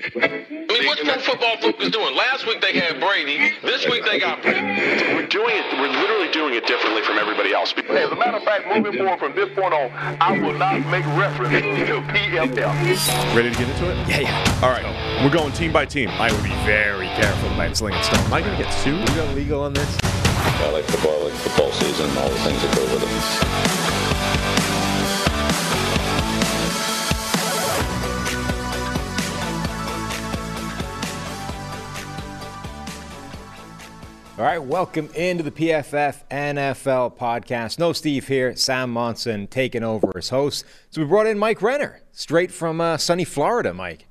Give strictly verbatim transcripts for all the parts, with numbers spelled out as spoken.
I mean, what's Pro Football Focus doing? Last week they had Brady. This week they got Brady. We're doing it. We're literally doing it differently from everybody else. As a matter of fact, moving forward from this point on, I will not make reference to P F L. Ready to get into it? Yeah, yeah. All right. We're going team by team. I would be very careful about slinging stuff. Am I going to get sued? We got legal on this? I like football, I like football season, all the things that go with it. All right, welcome into the P F F N F L podcast. No Steve here, Sam Monson taking over as host. So we brought in Mike Renner, straight from uh, sunny Florida, Mike.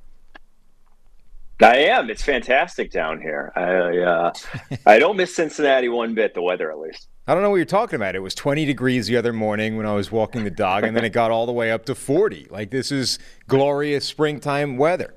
I am. It's fantastic down here. I uh, I don't miss Cincinnati one bit, the weather at least. I don't know what you're talking about. It was twenty degrees the other morning when I was walking the dog, and then it got all the way up to forty. Like, this is glorious springtime weather.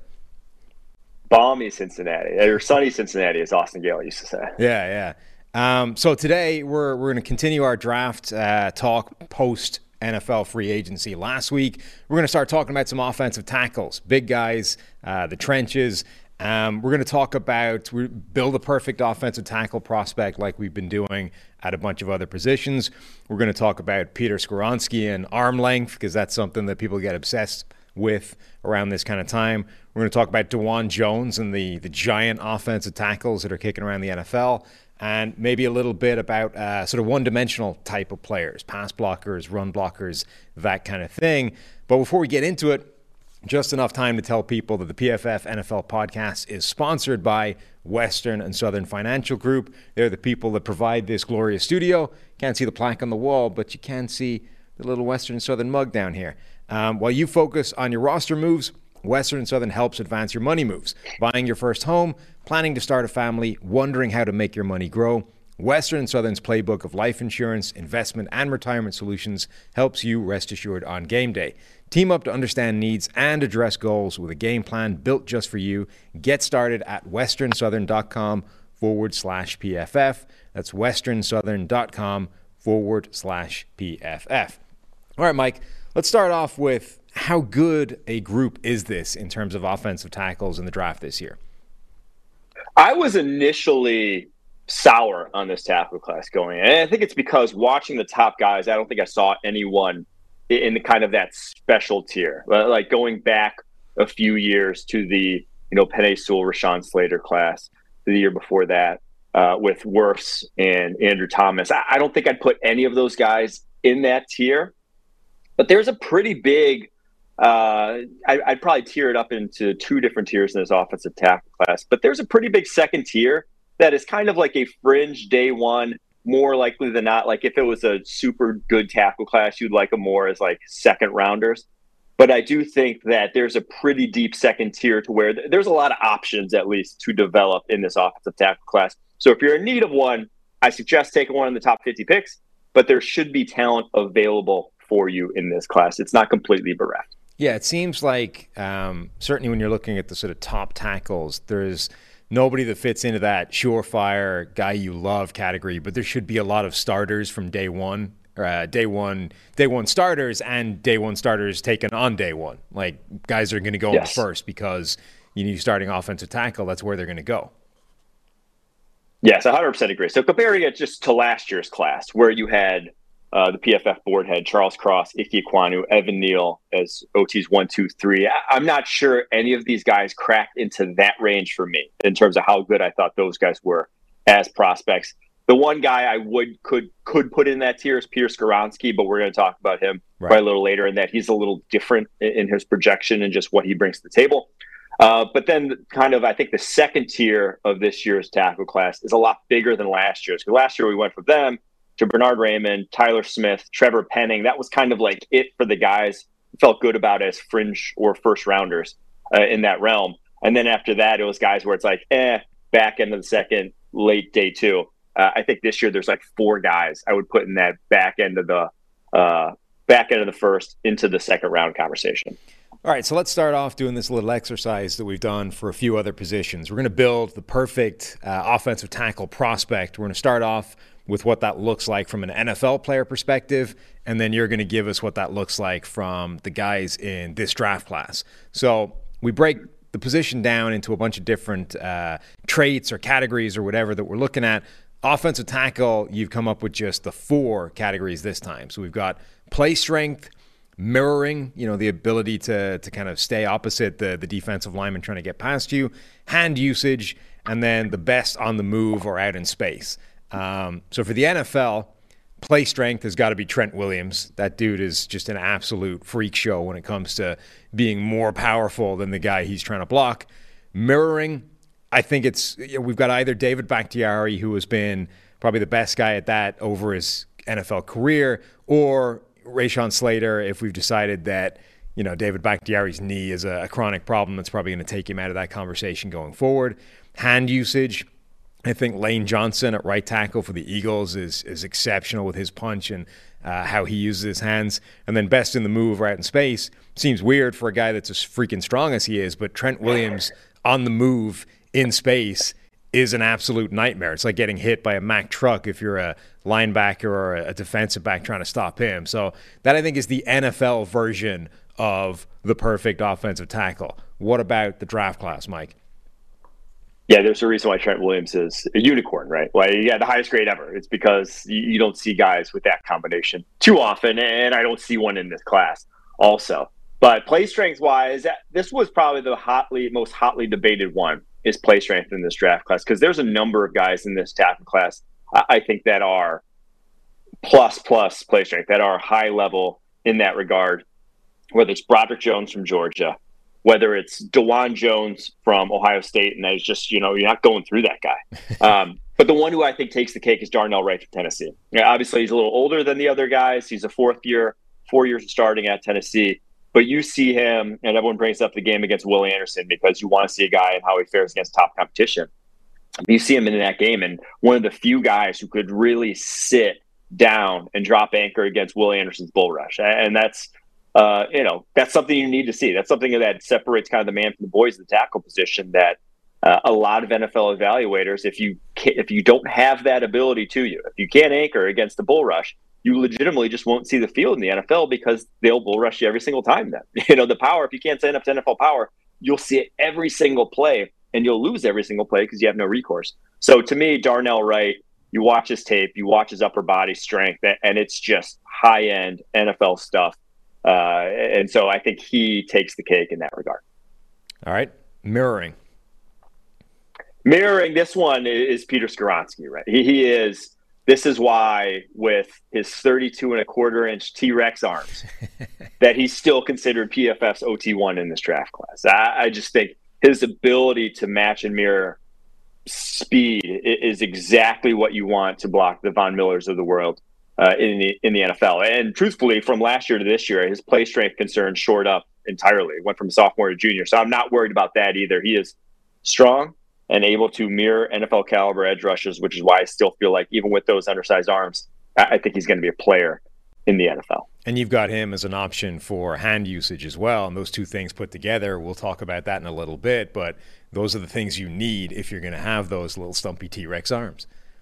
Balmy Cincinnati, or sunny Cincinnati, as Austin Gale used to say. Yeah, yeah. Um, so today we're we're going to continue our draft uh, talk post N F L free agency. Last week we're going to start talking about some offensive tackles, big guys, uh, the trenches. Um, we're going to talk about we build a perfect offensive tackle prospect like we've been doing at a bunch of other positions. We're going to talk about Peter Skoronski and arm length, because that's something that people get obsessed with around this kind of time. We're going to talk about DeJuan Jones and the the giant offensive tackles that are kicking around the N F L, and maybe a little bit about uh, sort of one-dimensional type of players, pass blockers, run blockers, that kind of thing. But before we get into it, just enough time to tell people that the P F F N F L podcast is sponsored by Western and Southern Financial Group. They're the people that provide this glorious studio. Can't see the plaque on the wall, but you can see the little Western and Southern mug down here. Um, while you focus on your roster moves, Western and Southern helps advance your money moves. Buying your first home, planning to start a family, wondering how to make your money grow. Western and Southern's playbook of life insurance, investment, and retirement solutions helps you rest assured on game day. Team up to understand needs and address goals with a game plan built just for you. Get started at westernsouthern.com forward slash PFF. That's westernsouthern.com forward slash PFF. All right, Mike, let's start off with how good a group is this in terms of offensive tackles in the draft this year? I was initially sour on this tackle class going in. And I think it's because watching the top guys, I don't think I saw anyone in the kind of that special tier. Like going back a few years to the, you know, Penei Sewell, Rashawn Slater class, the year before that, uh, with Wirfs and Andrew Thomas. I, I don't think I'd put any of those guys in that tier. But there's a pretty big, uh, I, I'd probably tier it up into two different tiers in this offensive tackle class. But there's a pretty big second tier that is kind of like a fringe day one, more likely than not. Like if it was a super good tackle class, you'd like them more as like second rounders. But I do think that there's a pretty deep second tier to where th- there's a lot of options, at least, to develop in this offensive tackle class. So if you're in need of one, I suggest taking one in the top fifty picks. But there should be talent available for you in this class. It's not completely bereft. Yeah, it seems like um, certainly when you're looking at the sort of top tackles, there's nobody that fits into that surefire guy you love category, but there should be a lot of starters from day one, uh, day one, day one starters and day one starters taken on day one. Like guys are going to go yes. in first because you need starting offensive tackle. That's where they're going to go. Yes, one hundred percent agree. So comparing it just to last year's class where you had Uh, the P F F board had Charles Cross, Ike Ekwonu, Evan Neal as O Ts one, two, three. I- I'm not sure any of these guys cracked into that range for me in terms of how good I thought those guys were as prospects. The one guy I would could could put in that tier is Peter Skoronski, but we're going to talk about him right. probably a little later, in that he's a little different in, in his projection and just what he brings to the table. Uh, but then kind of, I think the second tier of this year's tackle class is a lot bigger than last year's. Because last year we went from them to Bernard Raymond, Tyler Smith, Trevor Penning. That was kind of like it for the guys who felt good about as fringe or first rounders uh, in that realm. And then after that, it was guys where it's like, eh, back end of the second, late day two. Uh, I think this year there's like four guys I would put in that back end of the uh, back end of the first into the second round conversation. All right, so let's start off doing this little exercise that we've done for a few other positions. We're going to build the perfect uh, offensive tackle prospect. We're going to start off with what that looks like from an N F L player perspective, and then you're going to give us what that looks like from the guys in this draft class. So we break the position down into a bunch of different uh, traits or categories or whatever that we're looking at, offensive tackle, you've come up with just the four categories this time. So we've got play strength, mirroring, you know, the ability to to kind of stay opposite the, the defensive lineman trying to get past you, hand usage, and then the best on the move or out in space. Um, so for the N F L, play strength has got to be Trent Williams. That dude is just an absolute freak show when it comes to being more powerful than the guy he's trying to block. Mirroring, I think it's, you know, we've got either David Bakhtiari, who has been probably the best guy at that over his N F L career, or Rashawn Slater, if we've decided that, you know, David Bakhtiari's knee is a, a chronic problem that's probably going to take him out of that conversation going forward. Hand usage, I think Lane Johnson at right tackle for the Eagles is is exceptional with his punch and uh, how he uses his hands. And then best in the move right in space. Seems weird for a guy that's as freaking strong as he is, but Trent Williams on the move in space is an absolute nightmare. It's like getting hit by a Mack truck if you're a linebacker or a defensive back trying to stop him. So that, I think, is the N F L version of the perfect offensive tackle. What about the draft class, Mike? Yeah, there's a reason why Trent Williams is a unicorn, right? Why he had the highest grade ever. It's because you don't see guys with that combination too often, and I don't see one in this class also. But play strength-wise, this was probably the hotly, most hotly debated one, is play strength in this draft class, because there's a number of guys in this tackle class, I think, that are plus plus play strength, that are high level in that regard, whether it's Broderick Jones from Georgia, whether it's DeJuan Jones from Ohio State, and that is just, you know, you're not going through that guy. Um, but the one who I think takes the cake is Darnell Wright from Tennessee. Yeah, obviously, he's a little older than the other guys. He's a fourth year, four years starting at Tennessee. But you see him, and everyone brings up the game against Willie Anderson because you want to see a guy and how he fares against top competition. You see him in that game, and one of the few guys who could really sit down and drop anchor against Willie Anderson's bull rush. And that's, uh, you know, that's something you need to see. That's something that separates kind of the man from the boys in the tackle position that uh, a lot of N F L evaluators, if you if you don't have that ability to you, if you can't anchor against the bull rush, you legitimately just won't see the field in the N F L because they'll bull rush you every single time then. You know, the power, if you can't stand up to N F L power, you'll see it every single play, and you'll lose every single play because you have no recourse. So to me, Darnell Wright, you watch his tape, you watch his upper body strength, and it's just high-end N F L stuff. Uh, and so I think he takes the cake in that regard. All right. Mirroring. Mirroring, this one is Peter Skoronski, right? He, he is... This is why, with his thirty-two and a quarter inch T-Rex arms, that he's still considered P F F's O T one in this draft class. I, I just think his ability to match and mirror speed is exactly what you want to block the Von Millers of the world uh, in the in the N F L. And truthfully, from last year to this year, his play strength concerns shored up entirely. Went from sophomore to junior, so I'm not worried about that either. He is strong and able to mirror N F L caliber edge rushers, which is why I still feel like even with those undersized arms, I think he's going to be a player in the N F L. And you've got him as an option for hand usage as well. And those two things put together, we'll talk about that in a little bit, but those are the things you need if you're going to have those little stumpy T-Rex arms.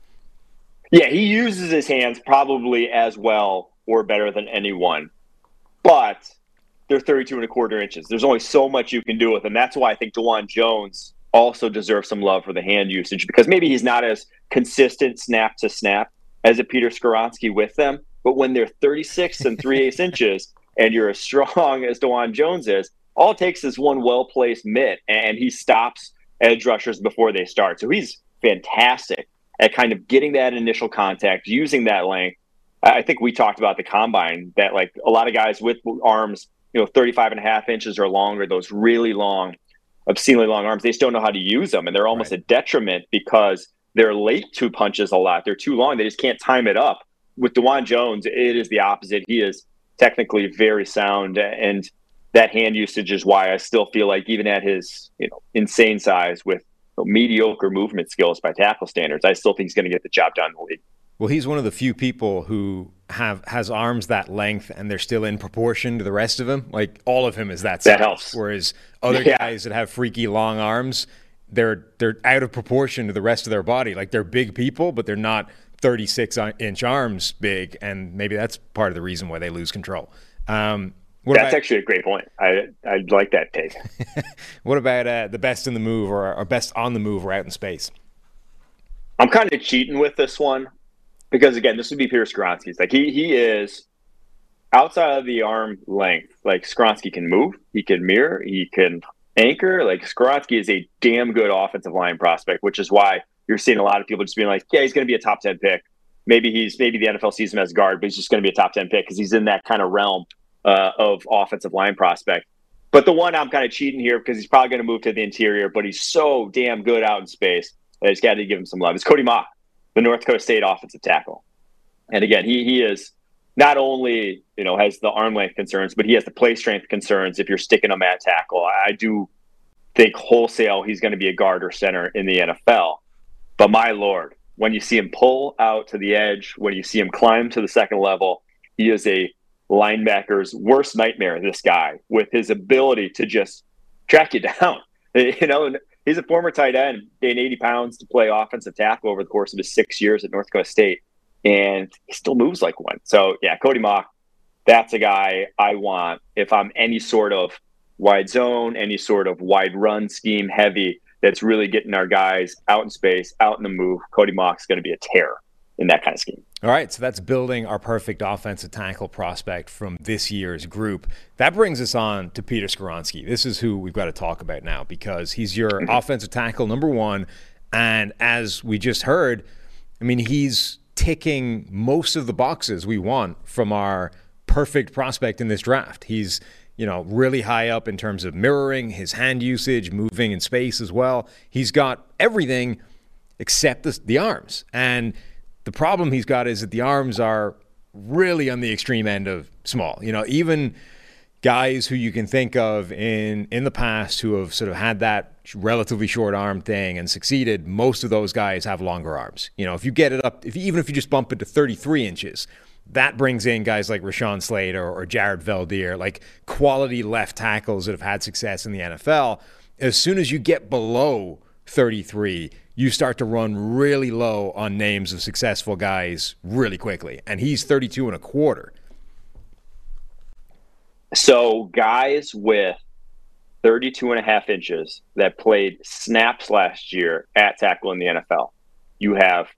Yeah, he uses his hands probably as well or better than anyone, but they're thirty-two and a quarter inches. There's only so much you can do with them. That's why I think DeJuan Jones also deserves some love for the hand usage, because maybe he's not as consistent snap to snap as a Peter Skoronski with them. But when they're thirty-six and three-eighths inches and you're as strong as DeJuan Jones is, all it takes is one well-placed mitt and he stops edge rushers before they start. So he's fantastic at kind of getting that initial contact, using that length. I think we talked about the combine that, like, a lot of guys with arms, you know, thirty-five and a half inches or longer, those really long, obscenely long arms, they just don't know how to use them. And they're almost right. a detriment because they're late to punches a lot. They're too long. They just can't time it up. With DeJuan Jones, it is the opposite. He is technically very sound, and that hand usage is why I still feel like even at his, you know, insane size with you know, mediocre movement skills by tackle standards, I still think he's going to get the job done in the league. Well, he's one of the few people who have has arms that length and they're still in proportion to the rest of him. Like, all of him is that size. That helps. Whereas other yeah. guys that have freaky long arms, they're they're out of proportion to the rest of their body. Like, they're big people, but they're not thirty-six inch arms big, and maybe that's part of the reason why they lose control. Um, What That's about, actually a great point. I I like that take. What about uh, the best in the move or, or best on the move or out in space? I'm kind of cheating with this one because, again, this would be Peter Skoronski's. Like, he he is outside of the arm length. Like, Skoronski can move. He can mirror. He can anchor. Like, Skoronski is a damn good offensive line prospect, which is why you're seeing a lot of people just being like, yeah, he's going to be a top ten pick. Maybe he's maybe the N F L sees him as guard, but he's just going to be a top ten pick because he's in that kind of realm uh, of offensive line prospect. But the one I'm kind of cheating here because he's probably going to move to the interior, but he's so damn good out in space. I just got to give him some love. It's Cody Mauch, the North Dakota State offensive tackle. And again, he he is not only, you know, has the arm length concerns, but he has the play strength concerns if you're sticking him at tackle. I do think wholesale he's going to be a guard or center in the N F L. But my Lord, when you see him pull out to the edge, when you see him climb to the second level, he is a linebacker's worst nightmare, this guy, with his ability to just track you down. You know, he's a former tight end, gained eighty pounds to play offensive tackle over the course of his six years at North Dakota State, and he still moves like one. So, yeah, Cody Mauch, that's a guy I want if I'm any sort of wide zone, any sort of wide run scheme heavy that's really getting our guys out in space, out in the move. Cody Mauch is going to be a terror in that kind of scheme. All right, so that's building our perfect offensive tackle prospect from this year's group. That brings us on to Peter Skoronski. This is who we've got to talk about now because he's your mm-hmm. offensive tackle number one. And as we just heard, I mean, he's ticking most of the boxes we want from our perfect prospect in this draft. He's, you know, really high up in terms of mirroring, his hand usage, moving in space as well. He's got everything except the, the arms. And the problem he's got is that the arms are really on the extreme end of small. You know, even guys who you can think of in, in the past who have sort of had that relatively short arm thing and succeeded, most of those guys have longer arms. You know, if you get it up, if even if you just bump it to thirty-three inches, that brings in guys like Rashawn Slater or, or Jared Veldheer, like quality left tackles that have had success in the N F L. As soon as you get below thirty-three, you start to run really low on names of successful guys really quickly. And he's thirty-two and a quarter. So guys with thirty-two and a half inches that played snaps last year at tackle in the N F L. You have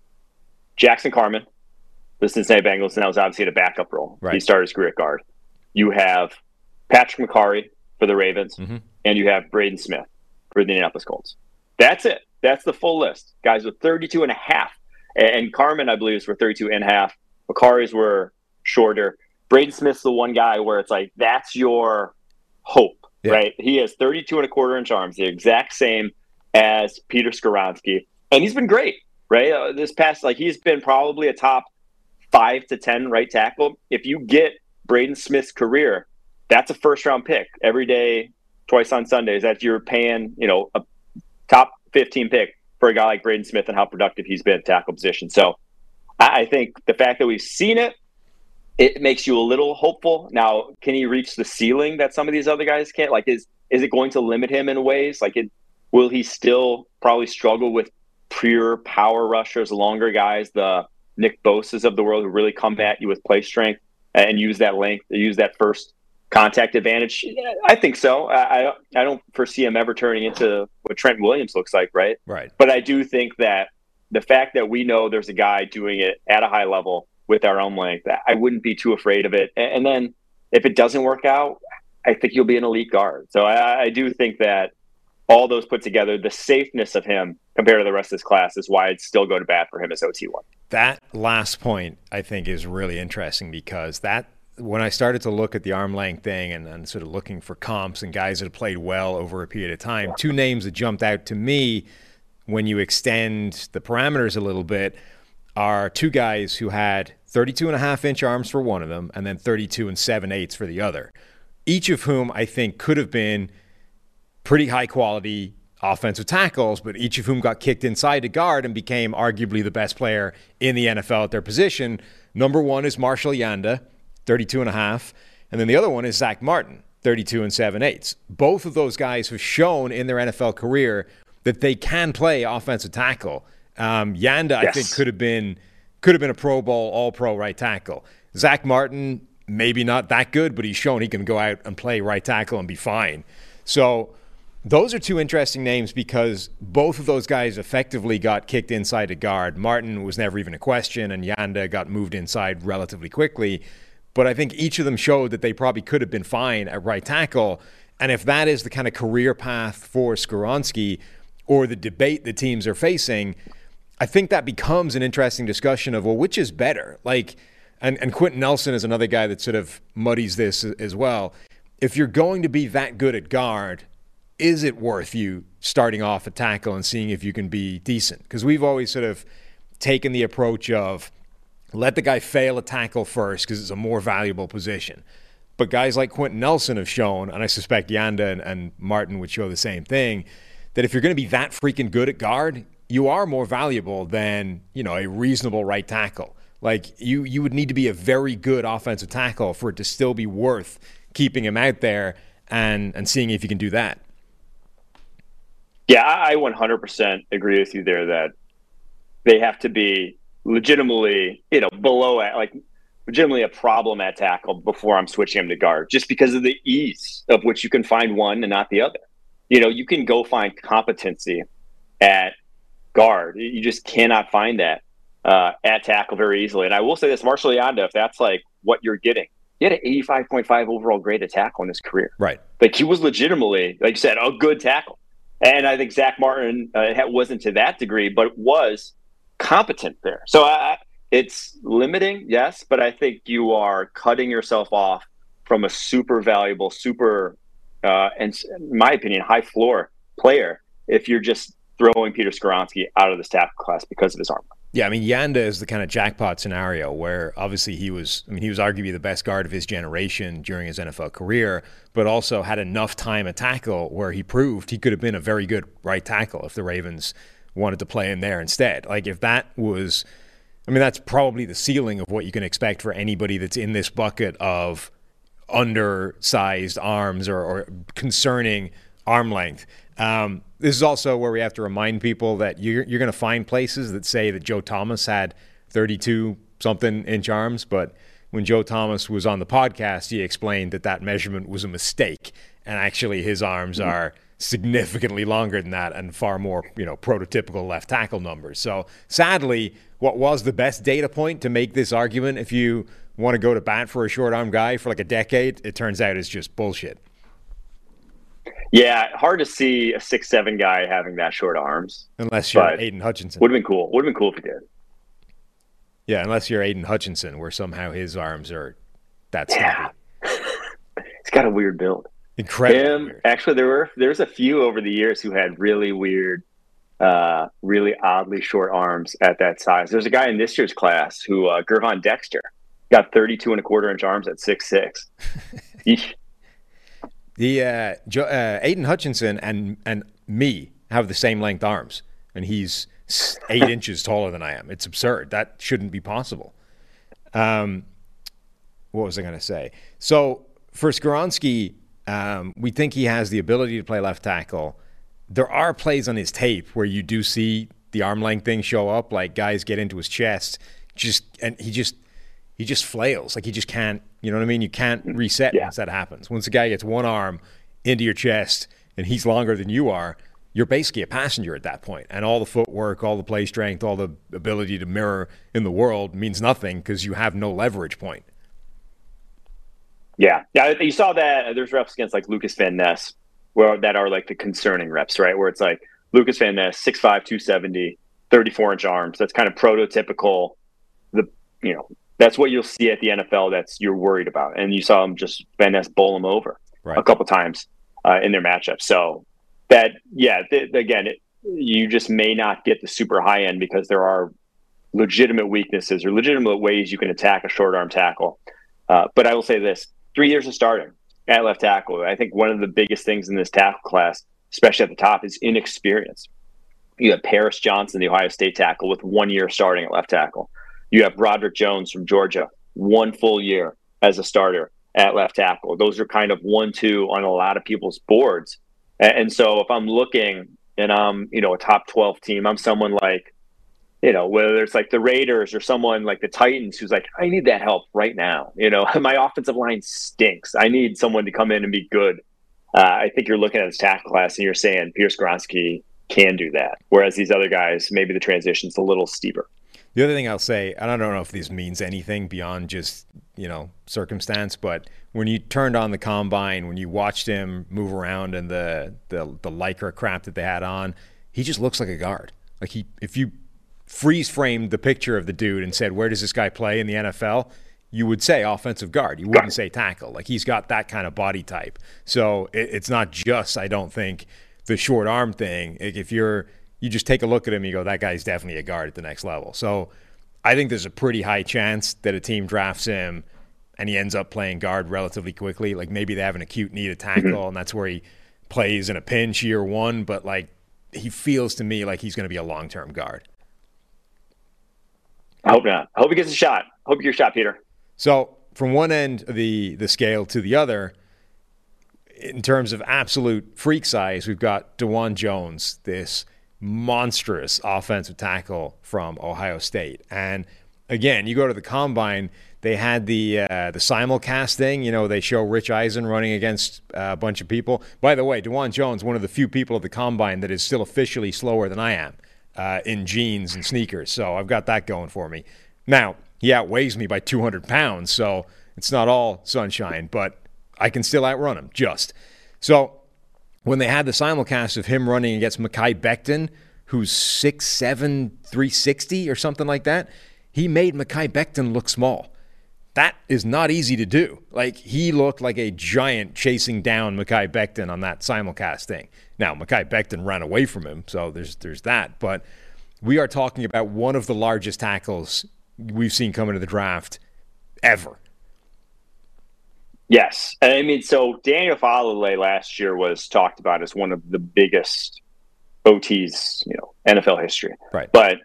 Jackson Carman, the Cincinnati Bengals, and that was obviously the backup role. Right. He started his career at guard. You have Patrick McCarry for the Ravens, mm-hmm. and you have Braden Smith for the Indianapolis Colts. That's it. That's the full list. Guys with thirty-two and a half. And Carman, I believe, is for thirty-two and a half. McCarry's were shorter. Braden Smith's the one guy where it's like, that's your hope, yeah. right? He has thirty-two and a quarter inch arms, the exact same as Peter Skoronski. And he's been great, right? Uh, this past, like, he's been probably a top five to ten right tackle. If you get Braden Smith's career, that's a first round pick every day, twice on Sundays. That you're paying, you know, a top fifteen pick for a guy like Braden Smith and how productive he's been at tackle position. So I think the fact that we've seen it, it makes you a little hopeful. Now, can he reach the ceiling that some of these other guys can't? Like, is is it going to limit him in ways? Like, it will he still probably struggle with pure power rushers, longer guys, the Nick Bosa's of the world who really come at you with play strength and use that length, use that first contact advantage? I think so. I I don't foresee him ever turning into what Trent Williams looks like, right? Right. But I do think that the fact that we know there's a guy doing it at a high level with our own length, I wouldn't be too afraid of it. And then if it doesn't work out, I think you'll be an elite guard. So I, I do think that all those put together, the safeness of him compared to the rest of this class is why I'd still go to bat for him as O T one. That last point, I think, is really interesting because that when I started to look at the arm length thing and, and sort of looking for comps and guys that have played well over a period of time, two names that jumped out to me when you extend the parameters a little bit are two guys who had thirty-two and a half inch arms for one of them and then thirty-two and seven eighths for the other, each of whom I think could have been pretty high quality offensive tackles, but each of whom got kicked inside to guard and became arguably the best player in the N F L at their position. Number one is Marshall Yanda, thirty-two and a half. And then the other one is Zach Martin, thirty-two and seven eighths. Both of those guys have shown in their N F L career that they can play offensive tackle. Um, Yanda, yes. I think, could have been could have been a Pro Bowl, All-Pro right tackle. Zach Martin, maybe not that good, but he's shown he can go out and play right tackle and be fine. So those are two interesting names because both of those guys effectively got kicked inside to guard. Martin was never even a question, and Yanda got moved inside relatively quickly. But I think each of them showed that they probably could have been fine at right tackle. And if that is the kind of career path for Skoronski or the debate the teams are facing, I think that becomes an interesting discussion of, well, which is better? Like, and, and Quentin Nelson is another guy that sort of muddies this as well. If you're going to be that good at guard, is it worth you starting off at tackle and seeing if you can be decent? Because we've always sort of taken the approach of let the guy fail a tackle first because it's a more valuable position. But guys like Quentin Nelson have shown, and I suspect Yanda and, and Martin would show the same thing, that if you're going to be that freaking good at guard, you are more valuable than, you know, a reasonable right tackle. Like, you, you would need to be a very good offensive tackle for it to still be worth keeping him out there and, and seeing if you can do that. Yeah, I one hundred percent agree with you there that they have to be legitimately, you know, below at like legitimately a problem at tackle before I'm switching him to guard, just because of the ease of which you can find one and not the other. You know, you can go find competency at guard. You just cannot find that uh, at tackle very easily. And I will say this, Marshall Yanda, if that's like what you're getting, he had an eighty-five point five overall grade at tackle in his career. Right. Like, he was legitimately, like you said, a good tackle. And I think Zach Martin uh, wasn't to that degree, but was competent there. So I, it's limiting, yes, but I think you are cutting yourself off from a super valuable, super, uh, and in my opinion, high floor player if you're just throwing Peter Skoronski out of this tackle class because of his arm. Yeah, I mean, Yanda is the kind of jackpot scenario where obviously he was, I mean, he was arguably the best guard of his generation during his N F L career, but also had enough time at tackle where he proved he could have been a very good right tackle if the Ravens wanted to play him there instead. Like, if that was, I mean, that's probably the ceiling of what you can expect for anybody that's in this bucket of undersized arms or, or concerning arm length. Um, this is also where we have to remind people that you're, you're going to find places that say that Joe Thomas had thirty-two something inch arms, but when Joe Thomas was on the podcast, he explained that that measurement was a mistake, and actually his arms mm-hmm. are significantly longer than that and far more, you know, prototypical left tackle numbers. So sadly, what was the best data point to make this argument, if you want to go to bat for a short arm guy for like a decade, it turns out is just bullshit. Yeah, hard to see a six seven guy having that short arms. Unless you're Aiden Hutchinson. Would have been cool. Would have been cool if he did. Yeah, unless you're Aiden Hutchinson, where somehow his arms are that yeah. stumpy. He's got a weird build. Incredible. Him, weird. Actually, there were there's a few over the years who had really weird, uh, really oddly short arms at that size. There's a guy in this year's class who, uh, Gervon Dexter, got thirty-two and a quarter inch arms at six six. The uh, jo- uh, Aiden Hutchinson and and me have the same length arms, and he's eight inches taller than I am. It's absurd. That shouldn't be possible. Um, what was I going to say? So for Skoronski, um, we think he has the ability to play left tackle. There are plays on his tape where you do see the arm length thing show up, like guys get into his chest, just and he just he just flails, like he just can't. You know what I mean? You can't reset yeah. once that happens. Once a guy gets one arm into your chest and he's longer than you are, you're basically a passenger at that point. And all the footwork, all the play strength, all the ability to mirror in the world means nothing because you have no leverage point. Yeah. Yeah. You saw that there's reps against like Lucas Van Ness where that are like the concerning reps, right? Where it's like Lucas Van Ness, six five, two seventy, thirty-four inch arms. That's kind of prototypical. The, you know, that's what you'll see at the N F L that's you're worried about. And you saw him just Van Ness bowl him over right. a couple times uh, in their matchup. So that, yeah, th- again, it, you just may not get the super high end because there are legitimate weaknesses or legitimate ways you can attack a short arm tackle. Uh, but I will say this, three years of starting at left tackle. I think one of the biggest things in this tackle class, especially at the top, is inexperience. You have Paris Johnson, the Ohio State tackle, with one year starting at left tackle. You have Broderick Jones from Georgia, one full year as a starter at left tackle. Those are kind of one, two on a lot of people's boards. And so if I'm looking and I'm, you know, a top twelve team, I'm someone like, you know, whether it's like the Raiders or someone like the Titans who's like, I need that help right now. You know, my offensive line stinks. I need someone to come in and be good. Uh, I think you're looking at his tackle class and you're saying Pierre Skoronski can do that. Whereas these other guys, maybe the transition's a little steeper. The other thing I'll say, and I don't know if this means anything beyond just, you know, circumstance, but when you turned on the combine, when you watched him move around and the, the, the Lycra crap that they had on, he just looks like a guard. Like he, if you freeze framed the picture of the dude and said, where does this guy play in the N F L? You would say offensive guard. You wouldn't say tackle. Like he's got that kind of body type. So it, it's not just, I don't think, the short arm thing. If you're, you just take a look at him, you go, that guy's definitely a guard at the next level. So I think there's a pretty high chance that a team drafts him and he ends up playing guard relatively quickly. Like maybe they have an acute need of tackle mm-hmm. and that's where he plays in a pinch year one. But like he feels to me like he's going to be a long-term guard. I hope not. I hope he gets a shot. I hope you get a shot, Peter. So from one end of the, the scale to the other, in terms of absolute freak size, we've got DeJuan Jones, this monstrous offensive tackle from Ohio State. And again, you go to the combine, they had the uh, the simulcast thing. You know, they show Rich Eisen running against uh, a bunch of people. By the way, DeJuan Jones, one of the few people at the combine that is still officially slower than I am uh, in jeans and sneakers. So I've got that going for me. Now, he outweighs me by two hundred pounds, so it's not all sunshine, but I can still outrun him, just. So when they had the simulcast of him running against Mekhi Becton, who's six seven, three sixty or something like that, he made Mekhi Becton look small. That is not easy to do. Like, he looked like a giant chasing down Mekhi Becton on that simulcast thing. Now, Mekhi Becton ran away from him, so there's there's that. But we are talking about one of the largest tackles we've seen come into the draft ever. Yes. I mean, so Daniel Falele last year was talked about as one of the biggest O Ts, you know, N F L history. Right. But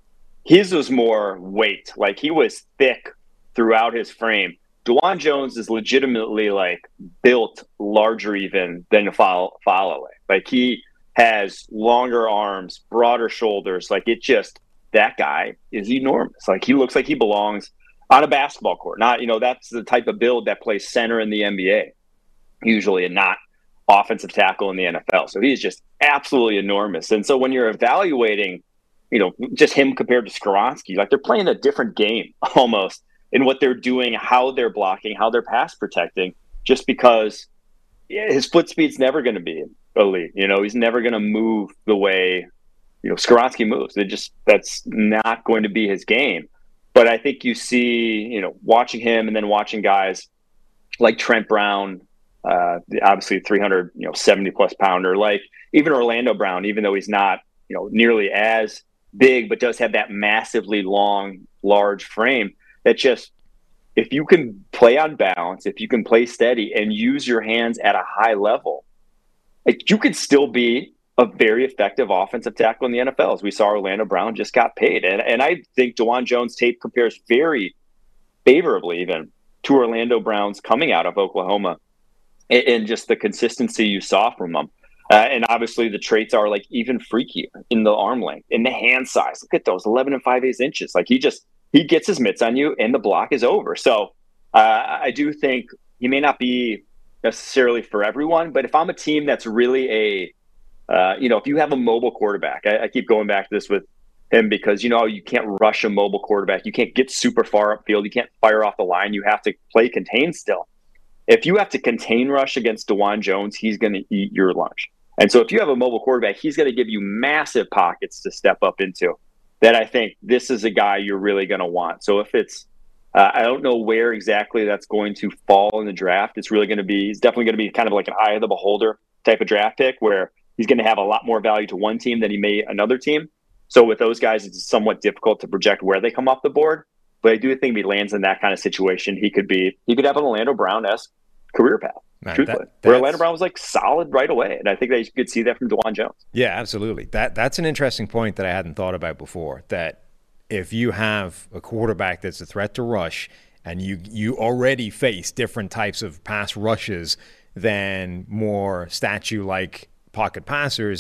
his was more weight. Like, he was thick throughout his frame. DeJuan Jones is legitimately, like, built larger even than Falele. Like, he has longer arms, broader shoulders. Like, it just, that guy is enormous. Like, he looks like he belongs on a basketball court. Not, you know, that's the type of build that plays center in the N B A usually, and not offensive tackle in the N F L. So he's just absolutely enormous. And so when you're evaluating, you know, just him compared to Skoronski, like, they're playing a different game almost in what they're doing, how they're blocking, how they're pass protecting, just because his foot speed's never going to be elite. You know, he's never going to move the way, you know, Skoronski moves. It just, that's not going to be his game. But I think you see, you know, watching him and then watching guys like Trent Brown, uh, obviously three hundred, you know, seventy plus pounder, like even Orlando Brown, even though he's not, you know, nearly as big, but does have that massively long, large frame that just, if you can play on balance, if you can play steady and use your hands at a high level, like, you could still be a very effective offensive tackle in the N F L. As we saw, Orlando Brown just got paid. And and I think DeJuan Jones' tape compares very favorably even to Orlando Brown's coming out of Oklahoma, and, and just the consistency you saw from him. Uh, and obviously the traits are, like, even freakier in the arm length, in the hand size. Look at those, eleven and five eighths inches. Like, he just, he gets his mitts on you and the block is over. So uh, I do think he may not be necessarily for everyone, but if I'm a team that's really a, Uh, you know, if you have a mobile quarterback, I, I keep going back to this with him because, you know, you can't rush a mobile quarterback. You can't get super far upfield. You can't fire off the line. You have to play contain still. If you have to contain rush against DeJuan Jones, he's going to eat your lunch. And so if you have a mobile quarterback, he's going to give you massive pockets to step up into. That I think this is a guy you're really going to want. So if it's, uh, I don't know where exactly that's going to fall in the draft. It's really going to be, it's definitely going to be kind of like an eye of the beholder type of draft pick where he's going to have a lot more value to one team than he may another team. So with those guys, it's somewhat difficult to project where they come off the board. But I do think if he lands in that kind of situation, he could be he could have an Orlando Brown-esque career path. Man, truthfully, that, where Orlando Brown was, like, solid right away, and I think that you could see that from DeJuan Jones. Yeah, absolutely. That that's an interesting point that I hadn't thought about before. That if you have a quarterback that's a threat to rush, and you you already face different types of pass rushes than more statue-like pocket passers,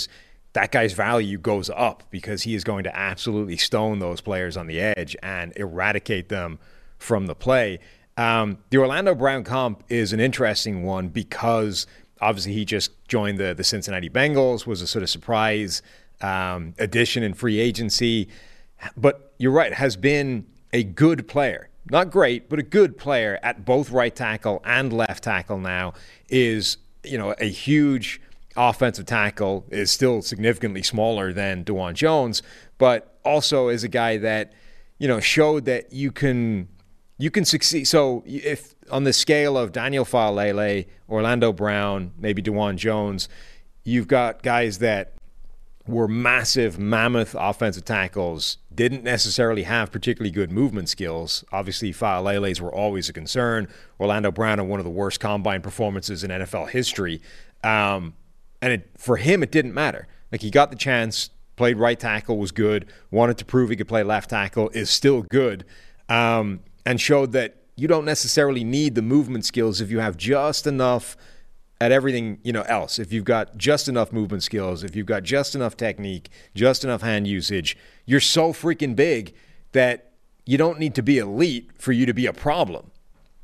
that guy's value goes up because he is going to absolutely stone those players on the edge and eradicate them from the play. Um, the Orlando Brown comp is an interesting one because obviously he just joined the, the Cincinnati Bengals, was a sort of surprise um, addition in free agency. But you're right, has been a good player. Not great, but a good player at both right tackle and left tackle now. Is, you know, a huge offensive tackle, is still significantly smaller than DeJuan Jones, but also is a guy that, you know, showed that you can you can succeed. So if on the scale of Daniel Faalele, Orlando Brown, maybe DeJuan Jones, you've got guys that were massive, mammoth offensive tackles, didn't necessarily have particularly good movement skills. Obviously, Faalele's were always a concern. Orlando Brown had one of the worst combine performances in N F L history. Um, and it, for him, it didn't matter. Like, he got the chance, played right tackle, was good, wanted to prove he could play left tackle, is still good, um, and showed that you don't necessarily need the movement skills if you have just enough at everything, you know, else. If you've got just enough movement skills, if you've got just enough technique, just enough hand usage, you're so freaking big that you don't need to be elite for you to be a problem.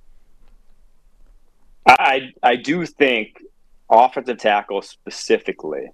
I I do think offensive tackle specifically,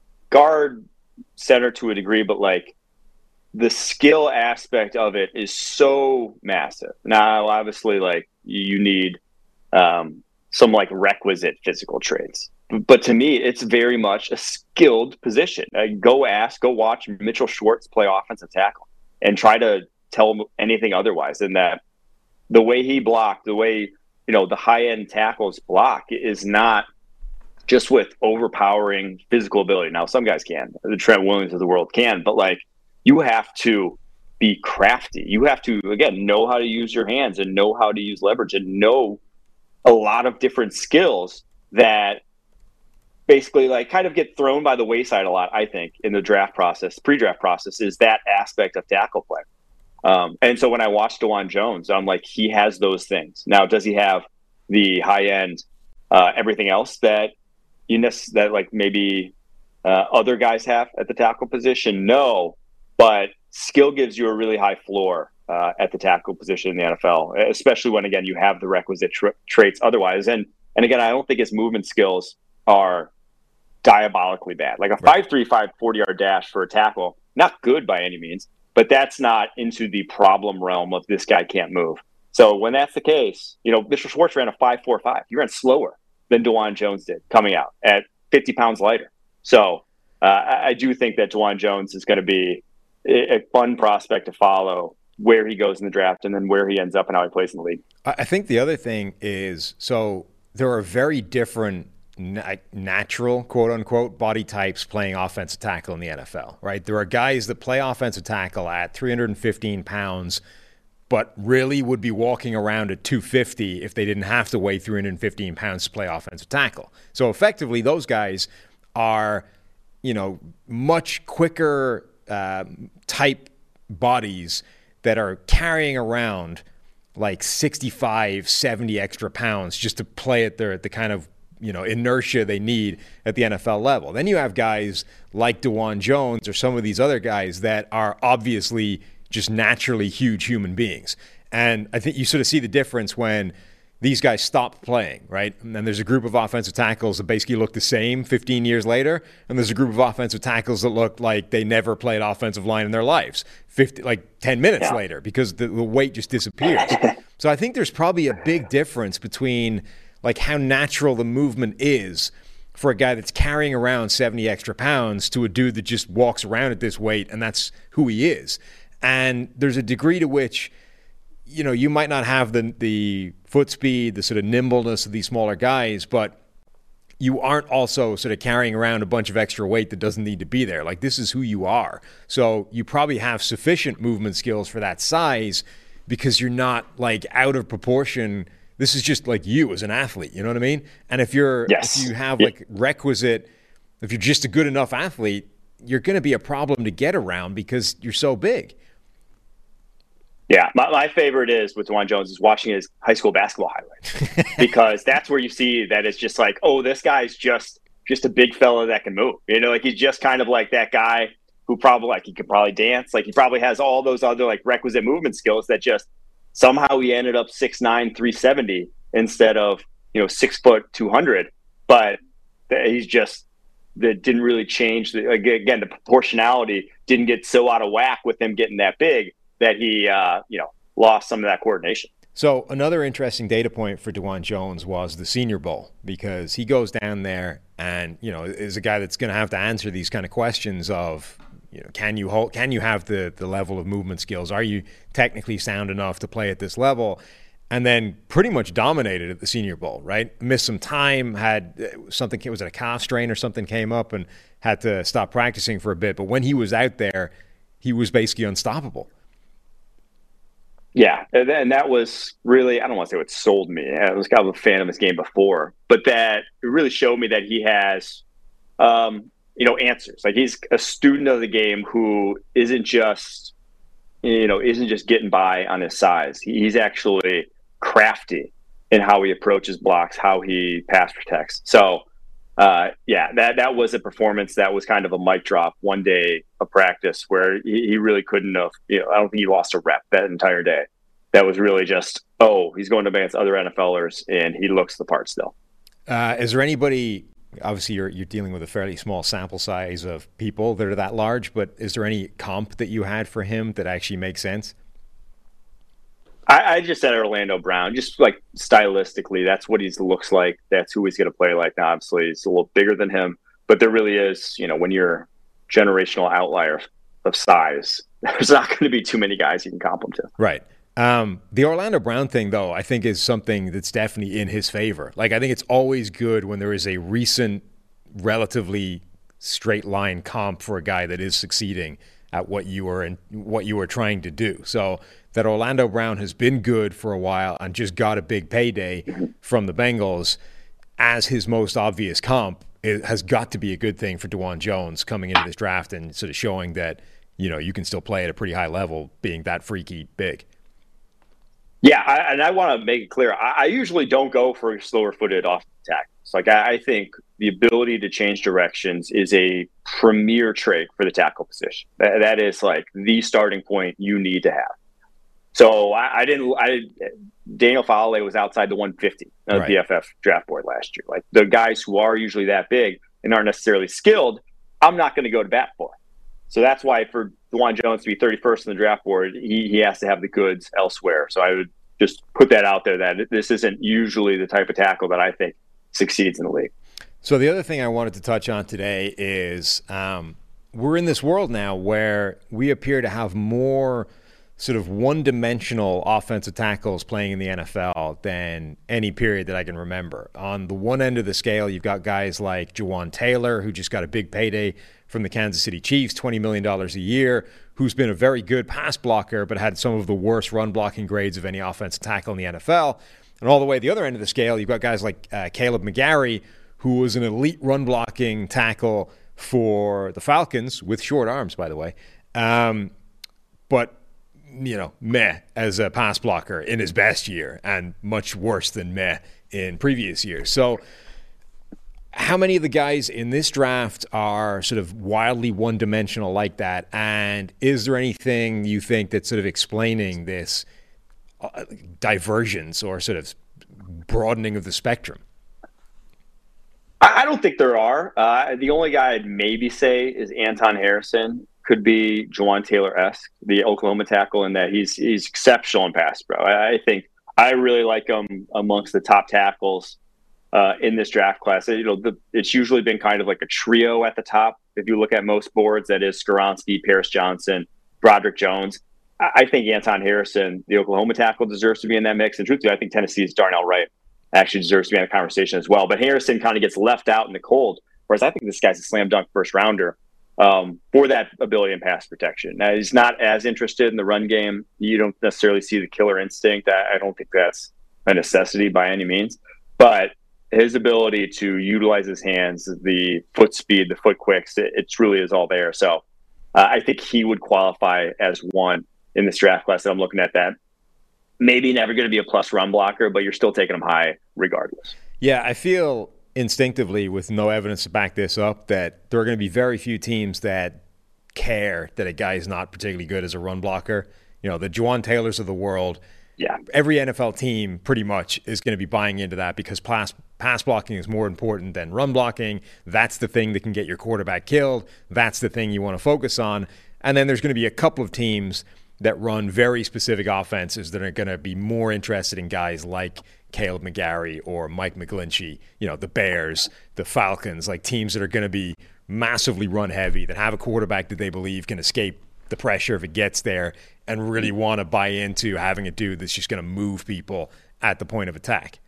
guard, center to a degree, but like the skill aspect of it is so massive. Now, obviously, like you need um, some like requisite physical traits. But to me, it's very much a skilled position. Uh, go ask, go watch Mitchell Schwartz play offensive tackle and try to tell him anything otherwise than that. The way he blocked, the way, you know, the high-end tackles block is not just with overpowering physical ability. Now, some guys can. The Trent Williams of the world can. But, like, you have to be crafty. You have to, again, know how to use your hands and know how to use leverage and know a lot of different skills that basically like kind of get thrown by the wayside a lot, I think, in the draft process, pre-draft process, is that aspect of tackle play. Um, and so when I watched DeJuan Jones, I'm like, he has those things. Now, does he have the high end, uh, everything else that you know, that like maybe uh, other guys have at the tackle position? No, but skill gives you a really high floor uh, at the tackle position in the N F L, especially when, again, you have the requisite tra- traits otherwise. And, and again, I don't think his movement skills are diabolically bad. Like a five three, five forty-yard dash for a tackle, not good by any means, but that's not into the problem realm of this guy can't move. So when that's the case, you know, Mitchell Schwartz ran a five four five. He ran slower than DeJuan Jones did coming out at fifty pounds lighter. So uh, I, I do think that DeJuan Jones is going to be a, a fun prospect to follow where he goes in the draft and then where he ends up and how he plays in the league. I think the other thing is, so there are very different natural, quote unquote, body types playing offensive tackle in the N F L, right? There are guys that play offensive tackle at three hundred fifteen pounds, but really would be walking around at two fifty if they didn't have to weigh three hundred fifteen pounds to play offensive tackle. So effectively, those guys are, you know, much quicker uh, type bodies that are carrying around like sixty-five, seventy extra pounds just to play at their, the kind of, you know, inertia they need at the N F L level. Then you have guys like DeJuan Jones or some of these other guys that are obviously just naturally huge human beings. And I think you sort of see the difference when these guys stop playing, right? And then there's a group of offensive tackles that basically look the same fifteen years later, and there's a group of offensive tackles that look like they never played offensive line in their lives, fifty, like ten minutes yeah. later, because the, the weight just disappears. So I think there's probably a big difference between like how natural the movement is for a guy that's carrying around seventy extra pounds to a dude that just walks around at this weight and that's who he is. And there's a degree to which, you know, you might not have the the foot speed, the sort of nimbleness of these smaller guys, but you aren't also sort of carrying around a bunch of extra weight that doesn't need to be there. Like, this is who you are. So you probably have sufficient movement skills for that size because you're not like out of proportion. This is just like you as an athlete, you know what I mean? And if you're, yes. if you have like requisite, if you're just a good enough athlete, you're going to be a problem to get around because you're so big. Yeah, my, my favorite is with DeJuan Jones is watching his high school basketball highlights because that's where you see that it's just like, oh, this guy's just just a big fella that can move. You know, like he's just kind of like that guy who probably like he could probably dance. Like he probably has all those other like requisite movement skills that just somehow he ended up six nine, three seventy instead of, you know, six foot two hundred. But he's just that didn't really change. The, again, the proportionality didn't get so out of whack with him getting that big that he, uh, you know, lost some of that coordination. So another interesting data point for DeJuan Jones was the Senior Bowl, because he goes down there and, you know, is a guy that's going to have to answer these kind of questions of, you know, can you hold, can you have the the level of movement skills? Are you technically sound enough to play at this level? And then pretty much dominated at the Senior Bowl, right? Missed some time, had something, was it a calf strain or something came up and had to stop practicing for a bit. But when he was out there, he was basically unstoppable. Yeah, and that was really, I don't want to say what sold me. I was kind of a fan of his game before, but that it really showed me that he has, um, you know, answers. Like he's a student of the game who isn't just, you know, isn't just getting by on his size. He's actually crafty in how he approaches blocks, how he pass protects. So, uh, yeah, that that was a performance that was kind of a mic drop one day of practice where he, he really couldn't have, you know, I don't think he lost a rep that entire day. That was really just, oh, he's going against other NFLers and he looks the part still. Uh, is there anybody, obviously you're you're dealing with a fairly small sample size of people that are that large, but is there any comp that you had for him that actually makes sense? I, I just said Orlando Brown, just like stylistically, that's what he looks like. That's who he's going to play like. Now, obviously, he's a little bigger than him, but there really is, you know, when you're generational outlier of size, there's not going to be too many guys you can comp him to. Right. Um, the Orlando Brown thing, though, I think is something that's definitely in his favor. Like, I think it's always good when there is a recent, relatively straight line comp for a guy that is succeeding at what you were and what you were trying to do. So that Orlando Brown has been good for a while and just got a big payday from the Bengals as his most obvious comp, it has got to be a good thing for DeJuan Jones coming into this draft and sort of showing that, you know, you can still play at a pretty high level being that freaky big. Yeah, I, and I want to make it clear, I, I usually don't go for slower-footed off tackles. Like, I, I think the ability to change directions is a premier trait for the tackle position. That, that is, like, the starting point you need to have. So I, I didn't I, – Daniel Faalele was outside the one fifty on the right. P F F draft board last year. Like, the guys who are usually that big and aren't necessarily skilled, I'm not going to go to bat for. So that's why for DeJuan Jones to be thirty-first in the draft board, he, he has to have the goods elsewhere. So I would just put that out there that this isn't usually the type of tackle that I think succeeds in the league. So the other thing I wanted to touch on today is um, we're in this world now where we appear to have more sort of one-dimensional offensive tackles playing in the N F L than any period that I can remember. On the one end of the scale, you've got guys like Jawaan Taylor, who just got a big payday from the Kansas City Chiefs, twenty million dollars a year, who's been a very good pass blocker but had some of the worst run-blocking grades of any offensive tackle in the N F L. And all the way at the other end of the scale, you've got guys like uh, Caleb McGarry, who was an elite run-blocking tackle for the Falcons, with short arms, by the way, um, but you know, meh as a pass blocker in his best year and much worse than meh in previous years. So how many of the guys in this draft are sort of wildly one-dimensional like that? And is there anything you think that's sort of explaining this uh, divergence or sort of broadening of the spectrum? I don't think there are. Uh, the only guy I'd maybe say is Anton Harrison. Could be Jawaan Taylor-esque, the Oklahoma tackle, in that he's he's exceptional in pass pro. I, I think I really like him amongst the top tackles uh, in this draft class. You know, the, it's usually been kind of like a trio at the top. If you look at most boards, that is Skoronski, Paris Johnson, Broderick Jones. I, I think Anton Harrison, the Oklahoma tackle, deserves to be in that mix. And truthfully, I think Tennessee's Darnell Wright actually deserves to be in the conversation as well. But Harrison kind of gets left out in the cold, whereas I think this guy's a slam dunk first rounder. Um, for that ability in pass protection. Now, he's not as interested in the run game. You don't necessarily see the killer instinct. I, I don't think that's a necessity by any means. But his ability to utilize his hands, the foot speed, the foot quicks, it, it truly is all there. So uh, I think he would qualify as one in this draft class that I'm looking at that. Maybe never going to be a plus run blocker, but you're still taking him high regardless. Yeah, I feel instinctively, with no evidence to back this up, that there are going to be very few teams that care that a guy is not particularly good as a run blocker. You know, the Juwan Taylors of the world. Yeah. Every N F L team pretty much is going to be buying into that because pass, pass blocking is more important than run blocking. That's the thing that can get your quarterback killed. That's the thing you want to focus on. And then there's going to be a couple of teams that run very specific offenses that are going to be more interested in guys like Caleb McGarry or Mike McGlinchey, you know, the Bears, the Falcons, like teams that are going to be massively run heavy, that have a quarterback that they believe can escape the pressure if it gets there, and really want to buy into having a dude that's just going to move people at the point of attack.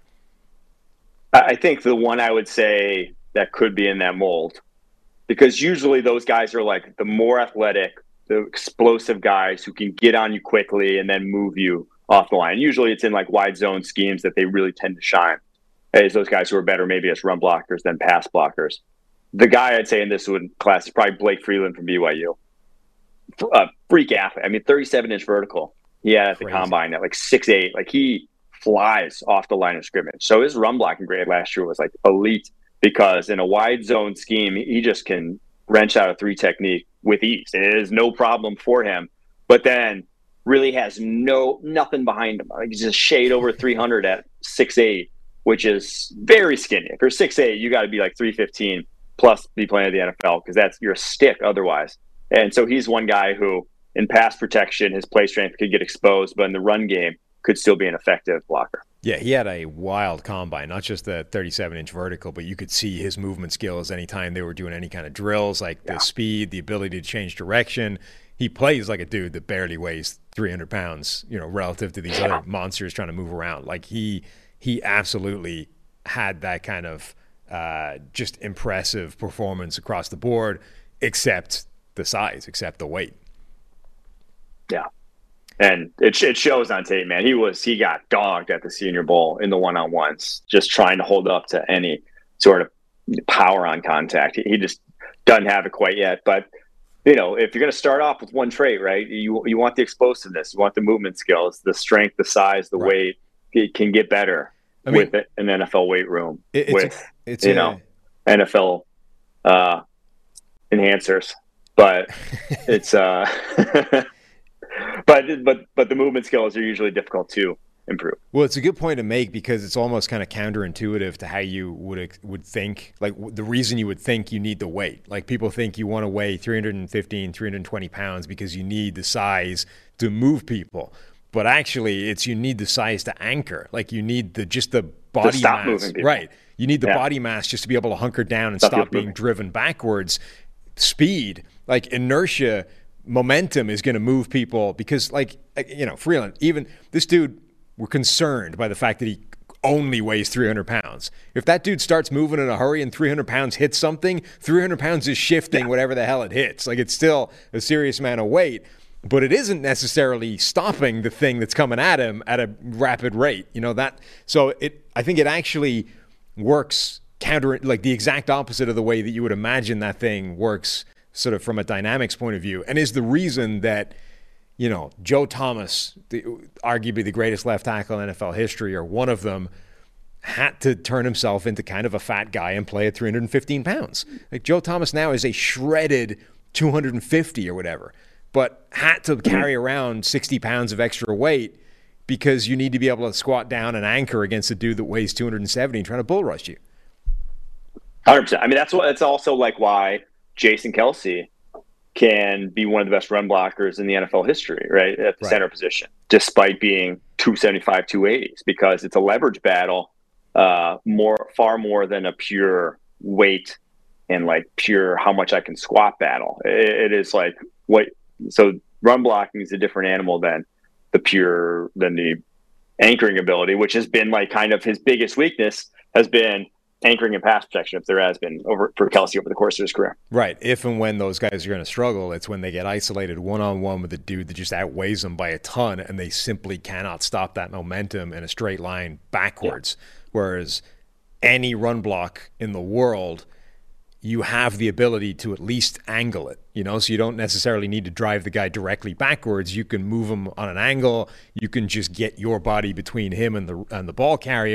I think the one I would say that could be in that mold, because usually those guys are like the more athletic, the explosive guys who can get on you quickly and then move you off the line. Usually it's in like wide zone schemes that they really tend to shine as those guys who are better maybe as run blockers than pass blockers. The guy I'd say in this one class is probably Blake Freeland from B Y U. A freak athlete. I mean, thirty-seven inch vertical. He had at the Crazy. combine at like six eight. Like he flies off the line of scrimmage. So his run blocking grade last year was like elite, because in a wide zone scheme, he just can wrench out a three technique with ease. It is no problem for him. But then really has no nothing behind him. Like he's just shade over three hundred at six eight, which is very skinny. If you're six eight, you got to be like three fifteen plus be playing at the N F L, because that's your stick otherwise. And so he's one guy who, in pass protection, his play strength could get exposed, but in the run game could still be an effective blocker. Yeah, he had a wild combine, not just the thirty-seven inch vertical, but you could see his movement skills anytime they were doing any kind of drills, like the yeah. speed, the ability to change direction. He plays like a dude that barely weighs three hundred pounds, you know, relative to these other monsters trying to move around. Like he he absolutely had that kind of uh, just impressive performance across the board, except the size, except the weight. Yeah. And it it shows on tape, man. He was he got dogged at the Senior Bowl in the one-on-ones, just trying to hold up to any sort of power on contact. He, he just doesn't have it quite yet. But, you know, if you're going to start off with one trait, right, you you want the explosiveness, you want the movement skills, the strength, the size, the right. weight. It can get better I mean, with an N F L weight room, it, it's with, a, it's you a, know, N F L uh, enhancers. But it's uh, but but but the movement skills are usually difficult to improve. Well, it's a good point to make, because it's almost kind of counterintuitive to how you would would think. Like the reason you would think you need the weight. Like people think you want to weigh three fifteen, three twenty pounds because you need the size to move people. But actually, it's you need the size to anchor. Like you need the just the body to stop mass, moving people. Right? You need the yeah. body mass just to be able to hunker down and stop, stop being moving. driven backwards. Speed, like inertia, momentum is going to move people, because, like, you know, Freeland, even this dude, we're concerned by the fact that he only weighs three hundred pounds. If that dude starts moving in a hurry and three hundred pounds hits something, three hundred pounds is shifting yeah. whatever the hell it hits. Like, it's still a serious amount of weight, but it isn't necessarily stopping the thing that's coming at him at a rapid rate. You know, that, so it, I think it actually works counter, like the exact opposite of the way that you would imagine that thing works, sort of from a dynamics point of view, and is the reason that, you know, Joe Thomas, the, arguably the greatest left tackle in N F L history, or one of them, had to turn himself into kind of a fat guy and play at three hundred fifteen pounds. Like Joe Thomas now is a shredded two hundred fifty or whatever, but had to carry around sixty pounds of extra weight because you need to be able to squat down and anchor against a dude that weighs two hundred seventy trying to bull rush you. one hundred percent. I mean, that's what. That's also like why Jason Kelce can be one of the best run blockers in the N F L history, right, at the right. center position, despite being two seventy-five, two eighties, because it's a leverage battle, uh, more, far more than a pure weight and like pure how much I can squat battle. It, it is like what. So run blocking is a different animal than the pure than the anchoring ability, which has been like kind of his biggest weakness has been anchoring and pass protection, if there has been over for Kelce over the course of his career. Right. If and when those guys are going to struggle, it's when they get isolated one-on-one with a dude that just outweighs them by a ton, and they simply cannot stop that momentum in a straight line backwards. Yeah. Whereas any run block in the world, you have the ability to at least angle it, you know, so you don't necessarily need to drive the guy directly backwards. You can move him on an angle. You can just get your body between him and the and the ball carrier.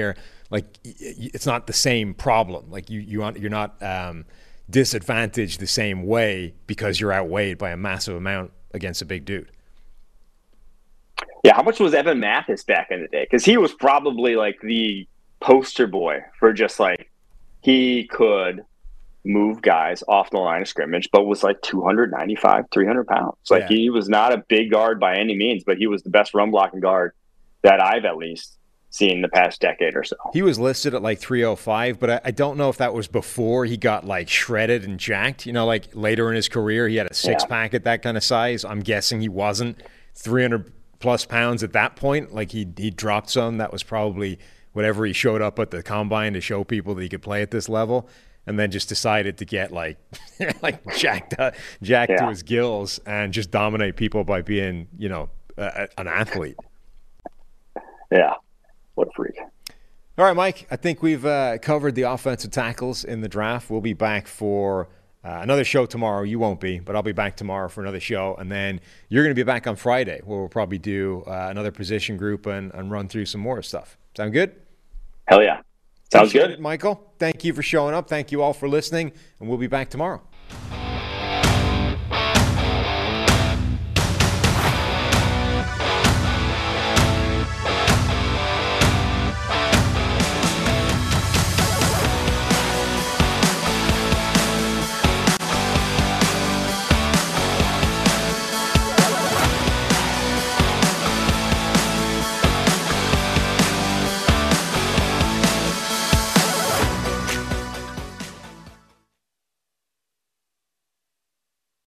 like it's not the same problem. Like you, you you're not um, disadvantaged the same way because you're outweighed by a massive amount against a big dude. Yeah, how much was Evan Mathis back in the day? Because he was probably like the poster boy for just like he could move guys off the line of scrimmage, but was like two ninety-five, three hundred pounds. Like yeah. He was not a big guard by any means, but he was the best run blocking guard that I've at least seen the past decade or so. He was listed at like three oh five, but I, I don't know if that was before he got like shredded and jacked. You know, like later in his career, he had a six yeah. pack at that kind of size. I'm guessing he wasn't three hundred plus pounds at that point. Like he he dropped some. That was probably whatever he showed up at the combine to show people that he could play at this level. And then just decided to get like like jacked up, jacked yeah. to his gills and just dominate people by being, you know, uh, an athlete. Yeah, what a freak. All right, Mike, I think we've uh, covered the offensive tackles in the draft. We'll be back for uh, another show tomorrow. You won't be, but I'll be back tomorrow for another show. And then you're going to be back on Friday where we'll probably do uh, another position group and, and run through some more stuff. Sound good? Hell yeah. Sounds Appreciate good. it, Michael. Thank you for showing up. Thank you all for listening, and we'll be back tomorrow.